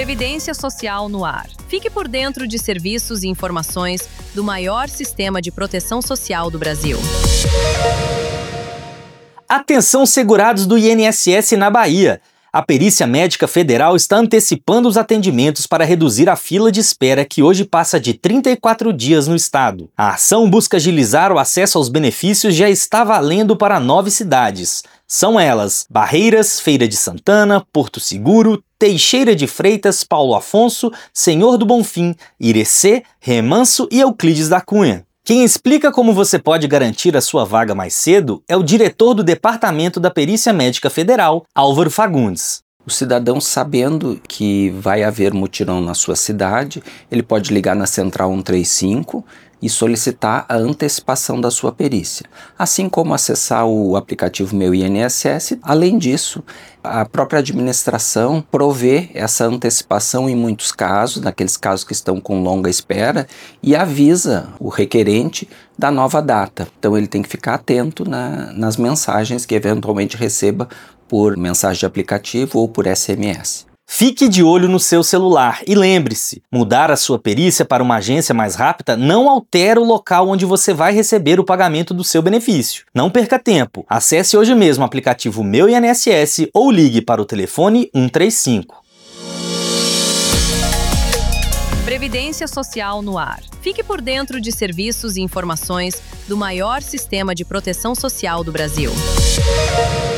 Previdência Social no ar. Fique por dentro de serviços e informações do maior sistema de proteção social do Brasil. Atenção, segurados do INSS na Bahia! A Perícia Médica Federal está antecipando os atendimentos para reduzir a fila de espera que hoje passa de 34 dias no estado. A ação busca agilizar o acesso aos benefícios e já está valendo para 9 cidades. São elas: Barreiras, Feira de Santana, Porto Seguro, Teixeira de Freitas, Paulo Afonso, Senhor do Bonfim, Irecê, Remanso e Euclides da Cunha. Quem explica como você pode garantir a sua vaga mais cedo é o diretor do Departamento da Perícia Médica Federal, Álvaro Fagundes. O cidadão, sabendo que vai haver mutirão na sua cidade, ele pode ligar na Central 135 e solicitar a antecipação da sua perícia, assim como acessar o aplicativo Meu INSS. Além disso, a própria administração provê essa antecipação em muitos casos, naqueles casos que estão com longa espera, e avisa o requerente da nova data. Então ele tem que ficar atento nas mensagens que eventualmente receba por mensagem de aplicativo ou por SMS. Fique de olho no seu celular e lembre-se, mudar a sua perícia para uma agência mais rápida não altera o local onde você vai receber o pagamento do seu benefício. Não perca tempo, acesse hoje mesmo o aplicativo Meu INSS ou ligue para o telefone 135. Previdência Social no ar. Fique por dentro de serviços e informações do maior sistema de proteção social do Brasil.